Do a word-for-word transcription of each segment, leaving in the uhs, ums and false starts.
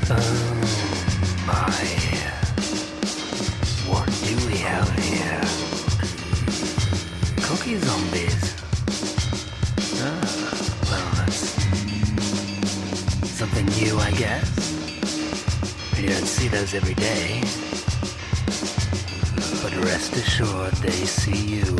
Oh my. What do we have here? Cookie zombies. Ah, well, that's something new, I guess. You don't see those every day. But rest assured, they see you.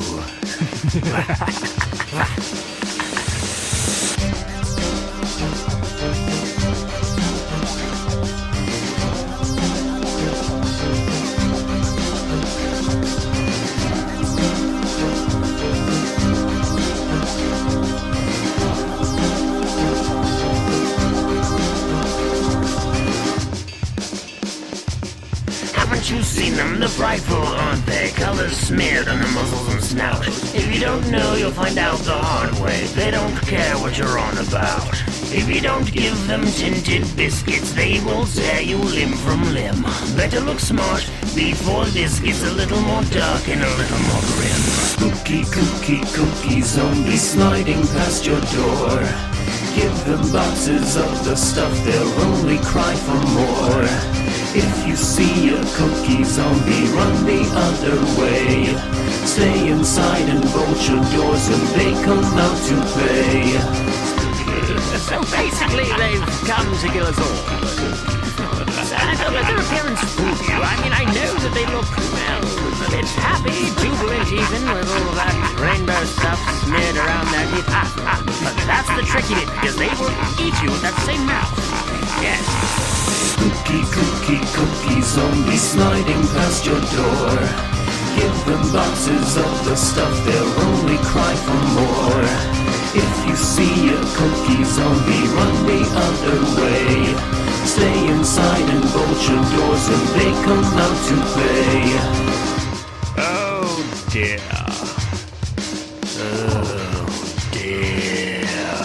Haven't you seen them? They're frightful, aren't they? Colors smeared on their muzzles and snout. If you don't know, you'll find out the hard way. They don't care what you're on about. If you don't give them tinted biscuits, they will tear you limb from limb. Better look smart before this gets a little more dark and a little more grim. Spooky, kooky, cookie zombie sliding past your door. Give them boxes of the stuff, they'll only cry for more. If you see a cookie zombie, run the other way. Stay inside and bolt your doors when they come out to play. So basically, they've come to kill us all. And don't let their appearance fool you. I mean, I know that they look, well, a bit happy, jubilant even, with all of that rainbow stuff smeared around their teeth. But that's the tricky bit, because they will eat you with that same mouth. Yes. Spooky, kooky, cookie zombie sliding past your door. Give them boxes of the stuff, they'll only cry for more. If you see a cookie zombie, run the other way. Stay inside and bolt your doors when they come out to play. Oh dear. Oh dear.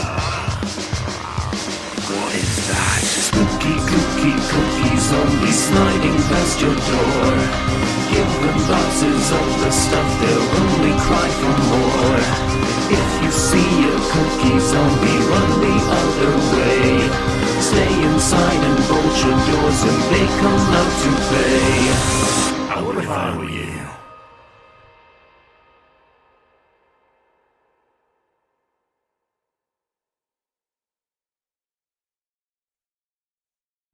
What is that? Spooky, kooky, cookie zombie sliding past your door. Give them boxes of the stuff, they'll only cry for more. If you see a cookie zombie, run the other way. Stay inside and bolt your doors when they come out to play.